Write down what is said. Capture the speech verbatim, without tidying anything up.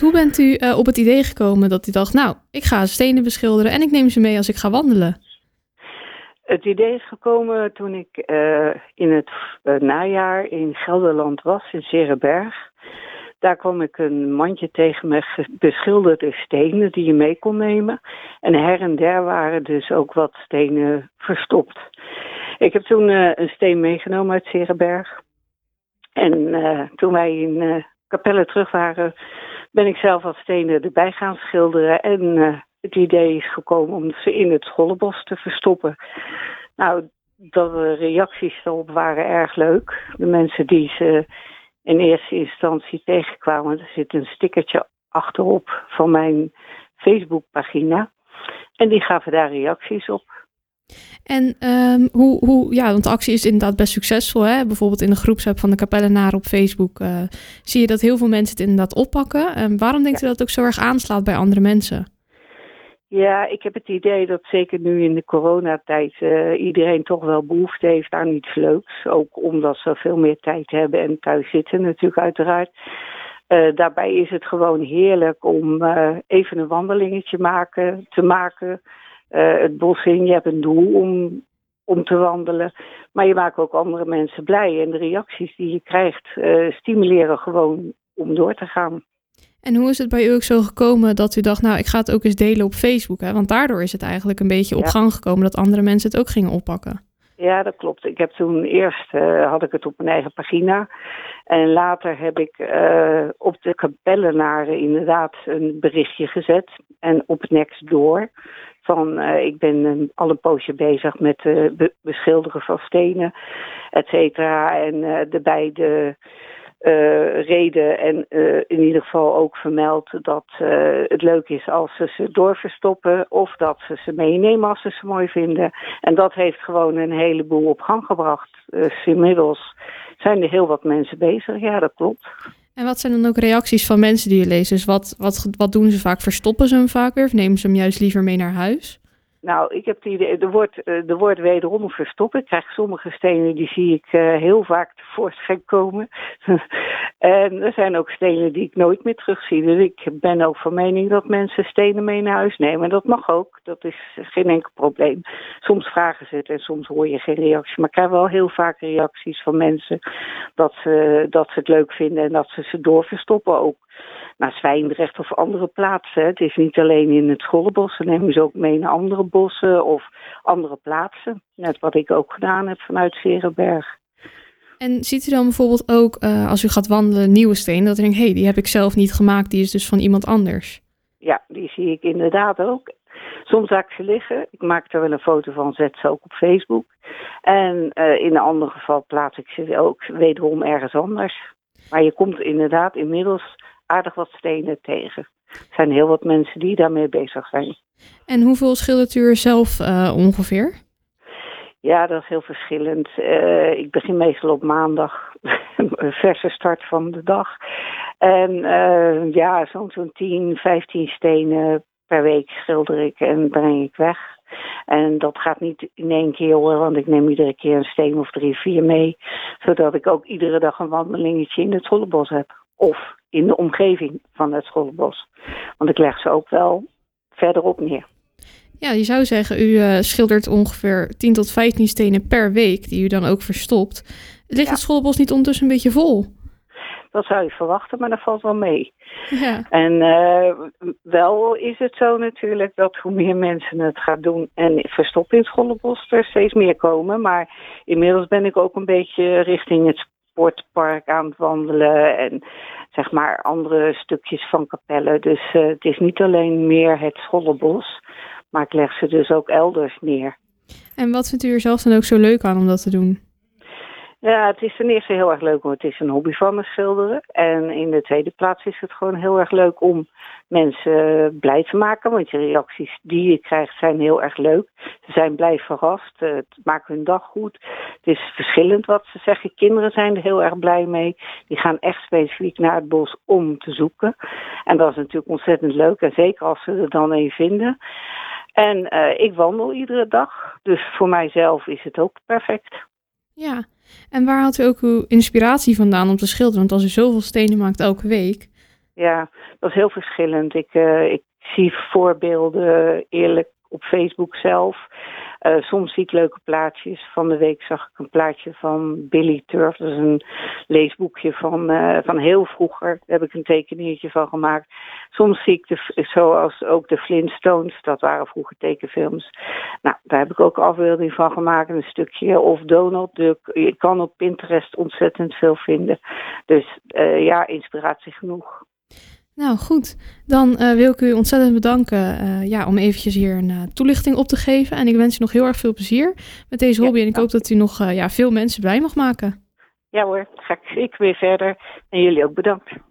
Hoe bent u uh, op het idee gekomen dat u dacht, nou, ik ga stenen beschilderen en ik neem ze mee als ik ga wandelen? Het idee is gekomen toen ik uh, in het uh, najaar in Gelderland was, in 's-Heerenberg. Daar kwam ik een mandje tegen met beschilderde stenen die je mee kon nemen. En her en der waren dus ook wat stenen verstopt. Ik heb toen uh, een steen meegenomen uit 's-Heerenberg. En uh, toen wij in uh, Capelle terug waren, ben ik zelf wat stenen erbij gaan schilderen. En uh, het idee is gekomen om ze in het Schollebos te verstoppen. Nou, de reacties daarop waren erg leuk. De mensen die ze in eerste instantie tegenkwamen, er zit een stickertje achterop van mijn Facebookpagina. En die gaven daar reacties op. En um, hoe, hoe, ja, want de actie is inderdaad best succesvol. Hè? Bijvoorbeeld in de groepsapp van de Capellenaren op Facebook uh, zie je dat heel veel mensen het inderdaad oppakken. En waarom denkt ja. u dat het ook zo erg aanslaat bij andere mensen? Ja, ik heb het idee dat zeker nu in de coronatijd uh, iedereen toch wel behoefte heeft aan iets leuks. Ook omdat ze veel meer tijd hebben en thuis zitten natuurlijk uiteraard. Uh, daarbij is het gewoon heerlijk om uh, even een wandelingetje maken, te maken. Uh, het bos in, je hebt een doel om, om te wandelen. Maar je maakt ook andere mensen blij. En de reacties die je krijgt uh, stimuleren gewoon om door te gaan. En hoe is het bij u ook zo gekomen dat u dacht, nou, ik ga het ook eens delen op Facebook? Hè? Want daardoor is het eigenlijk een beetje op ja. gang gekomen dat andere mensen het ook gingen oppakken. Ja, dat klopt. Ik heb toen eerst uh, had ik het op mijn eigen pagina. En later heb ik uh, op de Capellenaren inderdaad een berichtje gezet. En op Nextdoor. Van uh, ik ben um, al een poosje bezig met uh, be- beschilderen van stenen, et cetera. En uh, de beide uh, reden en uh, in ieder geval ook vermeld dat uh, het leuk is als ze ze doorverstoppen of dat ze ze meenemen als ze ze mooi vinden. En dat heeft gewoon een heleboel op gang gebracht. Dus inmiddels zijn er heel wat mensen bezig. Ja, dat klopt. En wat zijn dan ook reacties van mensen die je leest? Dus wat, wat, wat doen ze vaak? Verstoppen ze hem vaak weer of nemen ze hem juist liever mee naar huis? Nou, ik heb het idee, er wordt, er wordt wederom verstopt. Ik krijg sommige stenen, die zie ik uh, heel vaak tevoorschijn komen. En er zijn ook stenen die ik nooit meer terugzie. Dus ik ben ook van mening dat mensen stenen mee naar huis nemen. En dat mag ook, dat is geen enkel probleem. Soms vragen ze het en soms hoor je geen reactie. Maar ik krijg wel heel vaak reacties van mensen dat ze, dat ze het leuk vinden en dat ze ze doorverstoppen ook. Naar Zwijndrecht of andere plaatsen. Het is niet alleen in het Schollebos. Ze nemen ze ook mee naar andere bossen of andere plaatsen. Net wat ik ook gedaan heb vanuit 's-Heerenberg. En ziet u dan bijvoorbeeld ook, uh, als u gaat wandelen, nieuwe stenen, dat u denkt, hé, hey, die heb ik zelf niet gemaakt, die is dus van iemand anders? Ja, die zie ik inderdaad ook. Soms laat ik ze liggen. Ik maak er wel een foto van, zet ze ook op Facebook. En uh, in een ander geval plaats ik ze ook wederom ergens anders. Maar je komt inderdaad inmiddels aardig wat stenen tegen. Er zijn heel wat mensen die daarmee bezig zijn. En hoeveel schildert u er zelf uh, ongeveer? Ja, dat is heel verschillend. Uh, ik begin meestal op maandag, een verse start van de dag. En uh, ja, zo'n zo'n tien, vijftien stenen per week schilder ik en breng ik weg. En dat gaat niet in één keer hoor, want ik neem iedere keer een steen of drie, vier mee. Zodat ik ook iedere dag een wandelingetje in het Schollebos heb. Of in de omgeving van het Schollebos. Want ik leg ze ook wel verderop neer. Ja, je zou zeggen, u uh, schildert ongeveer tien tot vijftien stenen per week, die u dan ook verstopt. Ligt ja. het Schollebos niet ondertussen een beetje vol? Dat zou je verwachten, maar dat valt wel mee. Ja. En uh, wel is het zo natuurlijk dat hoe meer mensen het gaan doen en verstoppen in het Schollebos, er steeds meer komen. Maar inmiddels ben ik ook een beetje richting het sportpark aan het wandelen en zeg maar andere stukjes van Capelle. Dus uh, het is niet alleen meer het Schollebos, maar ik leg ze dus ook elders neer. En wat vindt u er zelf dan ook zo leuk aan om dat te doen? Ja, het is ten eerste heel erg leuk, want het is een hobby van me schilderen. En in de tweede plaats is het gewoon heel erg leuk om mensen blij te maken. Want de reacties die je krijgt zijn heel erg leuk. Ze zijn blij verrast, het maakt hun dag goed. Het is verschillend wat ze zeggen. Kinderen zijn er heel erg blij mee. Die gaan echt specifiek naar het bos om te zoeken. En dat is natuurlijk ontzettend leuk. En zeker als ze er dan een vinden. En uh, ik wandel iedere dag. Dus voor mijzelf is het ook perfect. Ja, en waar haalt u ook uw inspiratie vandaan om te schilderen? Want als u zoveel stenen maakt elke week, ja, dat is heel verschillend. Ik, uh, ik zie voorbeelden eerlijk op Facebook zelf. Uh, soms zie ik leuke plaatjes. Van de week zag ik een plaatje van Billy Turf. Dat is een leesboekje van, uh, van heel vroeger. Daar heb ik een tekeningetje van gemaakt. Soms zie ik, de, zoals ook de Flintstones, dat waren vroeger tekenfilms. Nou, daar heb ik ook een afbeelding van gemaakt. Een stukje of Donald Duck. Je kan op Pinterest ontzettend veel vinden. Dus uh, ja, inspiratie genoeg. Nou goed, dan uh, wil ik u ontzettend bedanken uh, ja, om eventjes hier een uh, toelichting op te geven. En ik wens u nog heel erg veel plezier met deze hobby. Ja, en ik hoop dat u nog uh, ja, veel mensen blij mag maken. Ja hoor, ga ik weer verder. En jullie ook bedankt.